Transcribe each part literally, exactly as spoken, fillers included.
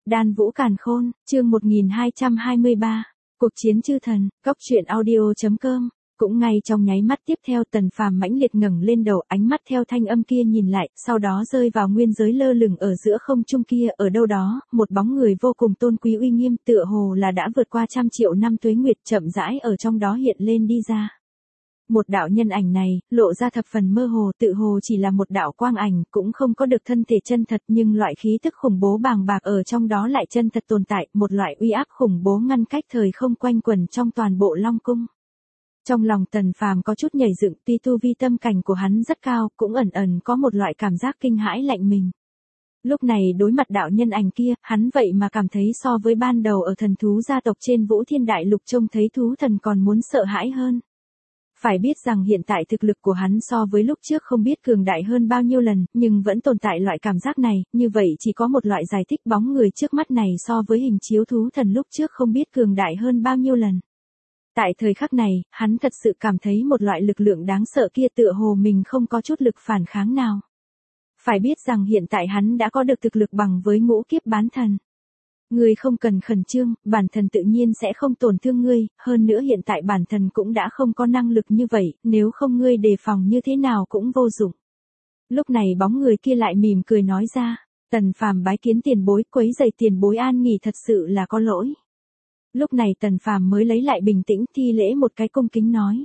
Đan Vũ Càn Khôn, chương một nghìn hai trăm hai mươi ba, Cuộc chiến chư thần, Cóc truyện audio chấm com. Cũng ngay trong nháy mắt tiếp theo Tần Phàm mãnh liệt ngẩng lên đầu, ánh mắt theo thanh âm kia nhìn lại, sau đó rơi vào nguyên giới lơ lửng ở giữa không trung kia, ở đâu đó, một bóng người vô cùng tôn quý uy nghiêm, tựa hồ là đã vượt qua trăm triệu năm tuế nguyệt, chậm rãi ở trong đó hiện lên đi ra. Một đạo nhân ảnh này, lộ ra thập phần mơ hồ, tự hồ chỉ là một đạo quang ảnh, cũng không có được thân thể chân thật, nhưng loại khí tức khủng bố bàng bạc ở trong đó lại chân thật tồn tại, một loại uy áp khủng bố ngăn cách thời không quanh quẩn trong toàn bộ Long Cung. Trong lòng Tần Phàm có chút nhảy dựng, tuy tu vi tâm cảnh của hắn rất cao, cũng ẩn ẩn có một loại cảm giác kinh hãi lạnh mình. Lúc này đối mặt đạo nhân ảnh kia, hắn vậy mà cảm thấy so với ban đầu ở thần thú gia tộc trên Vũ Thiên Đại Lục trông thấy thú thần còn muốn sợ hãi hơn. Phải biết rằng hiện tại thực lực của hắn so với lúc trước không biết cường đại hơn bao nhiêu lần, nhưng vẫn tồn tại loại cảm giác này, như vậy chỉ có một loại giải thích, bóng người trước mắt này so với hình chiếu thú thần lúc trước không biết cường đại hơn bao nhiêu lần. Tại thời khắc này, hắn thật sự cảm thấy một loại lực lượng đáng sợ kia, tựa hồ mình không có chút lực phản kháng nào. Phải biết rằng hiện tại hắn đã có được thực lực bằng với ngũ kiếp bán thần. Ngươi không cần khẩn trương, bản thần tự nhiên sẽ không tổn thương ngươi, hơn nữa hiện tại bản thần cũng đã không có năng lực như vậy, nếu không ngươi đề phòng như thế nào cũng vô dụng. Lúc này bóng người kia lại mỉm cười nói ra, Tần Phàm bái kiến tiền bối, quấy rầy tiền bối an nghỉ thật sự là có lỗi. Lúc này Tần Phàm mới lấy lại bình tĩnh, thi lễ một cái cung kính nói.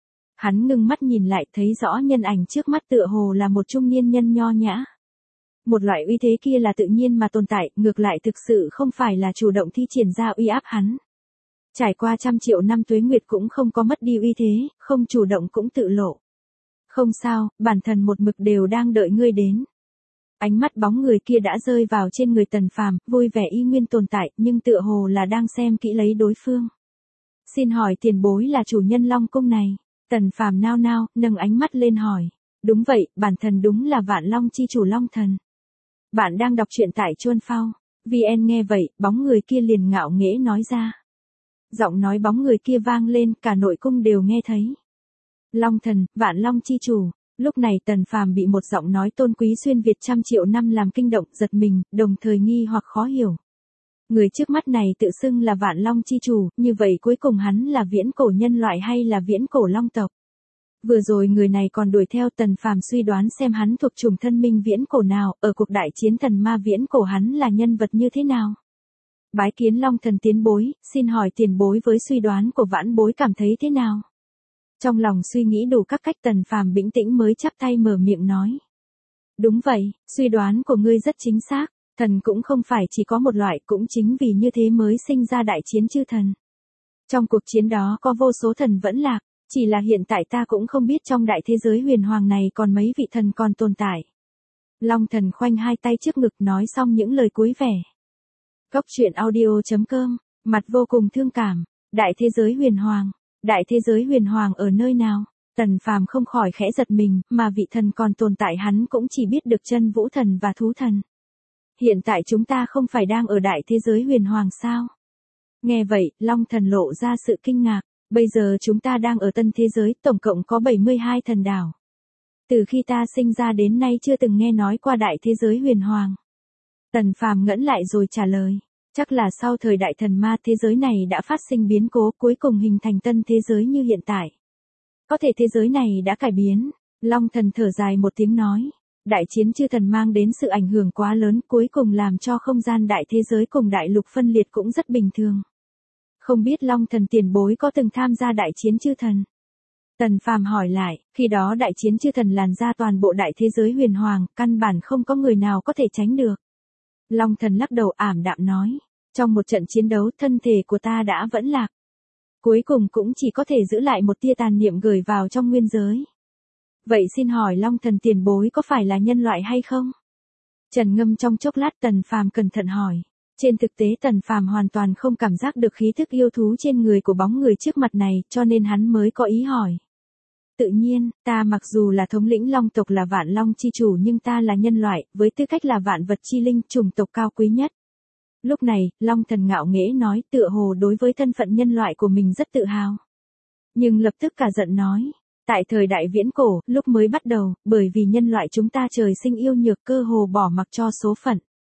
Hắn ngưng mắt nhìn lại, thấy rõ nhân ảnh trước mắt tựa hồ là một trung niên nhân nho nhã. Một loại uy thế kia là tự nhiên mà tồn tại, ngược lại thực sự không phải là chủ động thi triển ra uy áp hắn. Trải qua trăm triệu năm tuế nguyệt cũng không có mất đi uy thế, không chủ động cũng tự lộ. Không sao, bản thần một mực đều đang đợi ngươi đến. Ánh mắt bóng người kia đã rơi vào trên người Tần Phàm, vui vẻ y nguyên tồn tại, nhưng tựa hồ là đang xem kỹ lấy đối phương. Xin hỏi tiền bối là chủ nhân Long Cung này? Tần Phàm nao nao, nâng ánh mắt lên hỏi. Đúng vậy, bản thần đúng là Vạn Long chi chủ Long Thần. Bạn đang đọc truyện tại Chuân Phao. vê en nghe vậy, bóng người kia liền ngạo nghễ nói ra. Giọng nói bóng người kia vang lên, cả nội cung đều nghe thấy. Long Thần, Vạn Long chi chủ. Lúc này Tần Phàm bị một giọng nói tôn quý xuyên Việt trăm triệu năm làm kinh động, giật mình, đồng thời nghi hoặc khó hiểu. Người trước mắt này tự xưng là Vạn Long chi chủ, như vậy cuối cùng hắn là viễn cổ nhân loại hay là viễn cổ long tộc? Vừa rồi người này còn đuổi theo Tần Phàm suy đoán xem hắn thuộc chủng thân minh viễn cổ nào, ở cuộc đại chiến thần ma viễn cổ hắn là nhân vật như thế nào? Bái kiến Long Thần tiến bối, xin hỏi tiền bối với suy đoán của vãn bối cảm thấy thế nào? Trong lòng suy nghĩ đủ các cách Tần Phàm bình tĩnh mới chắp tay mở miệng nói. Đúng vậy, suy đoán của ngươi rất chính xác, thần cũng không phải chỉ có một loại, cũng chính vì như thế mới sinh ra đại chiến chư thần. Trong cuộc chiến đó có vô số thần vẫn lạc, chỉ là hiện tại ta cũng không biết trong đại thế giới huyền hoàng này còn mấy vị thần còn tồn tại. Long Thần khoanh hai tay trước ngực nói xong những lời cuối vẻ. Cóc truyện audio chấm com, mặt vô cùng thương cảm, đại thế giới huyền hoàng. Đại thế giới huyền hoàng ở nơi nào? Tần Phàm không khỏi khẽ giật mình, mà vị thần còn tồn tại hắn cũng chỉ biết được chân vũ thần và thú thần. Hiện tại chúng ta không phải đang ở đại thế giới huyền hoàng sao? Nghe vậy, Long Thần lộ ra sự kinh ngạc, bây giờ chúng ta đang ở tân thế giới, tổng cộng có bảy mươi hai thần đảo. Từ khi ta sinh ra đến nay chưa từng nghe nói qua đại thế giới huyền hoàng. Tần Phàm ngẫm lại rồi trả lời. Chắc là sau thời đại thần ma thế giới này đã phát sinh biến cố, cuối cùng hình thành tân thế giới như hiện tại. Có thể thế giới này đã cải biến. Long Thần thở dài một tiếng nói. Đại chiến chư thần mang đến sự ảnh hưởng quá lớn, cuối cùng làm cho không gian đại thế giới cùng đại lục phân liệt cũng rất bình thường. Không biết Long Thần tiền bối có từng tham gia đại chiến chư thần? Tần Phàm hỏi lại, khi đó đại chiến chư thần làn ra toàn bộ đại thế giới huyền hoàng, căn bản không có người nào có thể tránh được. Long Thần lắc đầu ảm đạm nói, trong một trận chiến đấu thân thể của ta đã vẫn lạc. Cuối cùng cũng chỉ có thể giữ lại một tia tàn niệm gửi vào trong nguyên giới. Vậy xin hỏi Long Thần tiền bối có phải là nhân loại hay không? Trần ngâm trong chốc lát Tần Phàm cẩn thận hỏi. Trên thực tế Tần Phàm hoàn toàn không cảm giác được khí thức yêu thú trên người của bóng người trước mặt này, cho nên hắn mới có ý hỏi. Tự nhiên, ta mặc dù là thống lĩnh long tộc là Vạn Long chi chủ nhưng ta là nhân loại, với tư cách là vạn vật chi linh, chủng tộc cao quý nhất. Lúc này, Long Thần ngạo nghễ nói, tựa hồ đối với thân phận nhân loại của mình rất tự hào. Nhưng lập tức cả giận nói, tại thời đại viễn cổ, lúc mới bắt đầu, bởi vì nhân loại chúng ta trời sinh yêu nhược cơ hồ bỏ mặc cho số phận.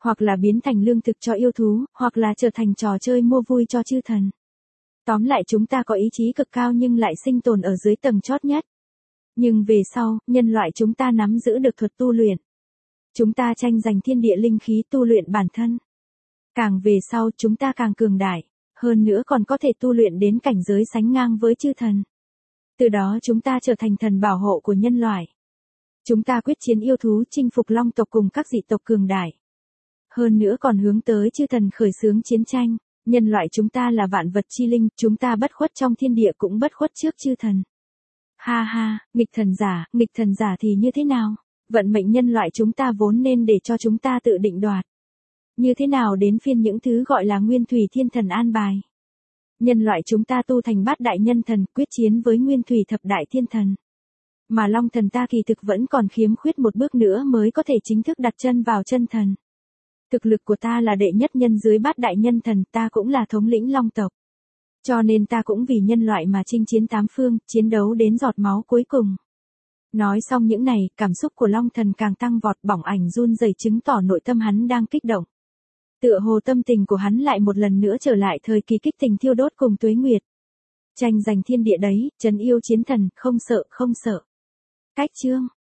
hoặc là biến thành lương thực cho yêu thú, hoặc là trở thành trò chơi mua vui cho chư thần. Tóm lại chúng ta có ý chí cực cao nhưng lại sinh tồn ở dưới tầng chót nhất. Nhưng về sau, nhân loại chúng ta nắm giữ được thuật tu luyện. Chúng ta tranh giành thiên địa linh khí tu luyện bản thân. Càng về sau chúng ta càng cường đại, hơn nữa còn có thể tu luyện đến cảnh giới sánh ngang với chư thần. Từ đó chúng ta trở thành thần bảo hộ của nhân loại. Chúng ta quyết chiến yêu thú chinh phục long tộc cùng các dị tộc cường đại. Hơn nữa còn hướng tới chư thần khởi xướng chiến tranh. Nhân loại chúng ta là vạn vật chi linh, chúng ta bất khuất trong thiên địa cũng bất khuất trước chư thần. Ha ha, nghịch thần giả, nghịch thần giả thì như thế nào? Vận mệnh nhân loại chúng ta vốn nên để cho chúng ta tự định đoạt. Như thế nào đến phiên những thứ gọi là nguyên thủy thiên thần an bài? Nhân loại chúng ta tu thành bát đại nhân thần, quyết chiến với nguyên thủy thập đại thiên thần. Mà long thần ta kỳ thực vẫn còn khiếm khuyết một bước nữa mới có thể chính thức đặt chân vào chân thần. Thực lực của ta là đệ nhất nhân dưới bát đại nhân thần, ta cũng là thống lĩnh long tộc. Cho nên ta cũng vì nhân loại mà chinh chiến tám phương, chiến đấu đến giọt máu cuối cùng. Nói xong những này, cảm xúc của long thần càng tăng vọt, bỏng ảnh run rẩy chứng tỏ nội tâm hắn đang kích động. Tựa hồ tâm tình của hắn lại một lần nữa trở lại thời kỳ kích tình thiêu đốt cùng Tuế Nguyệt. Tranh giành thiên địa đấy, trấn yêu chiến thần, không sợ, không sợ. Cách chương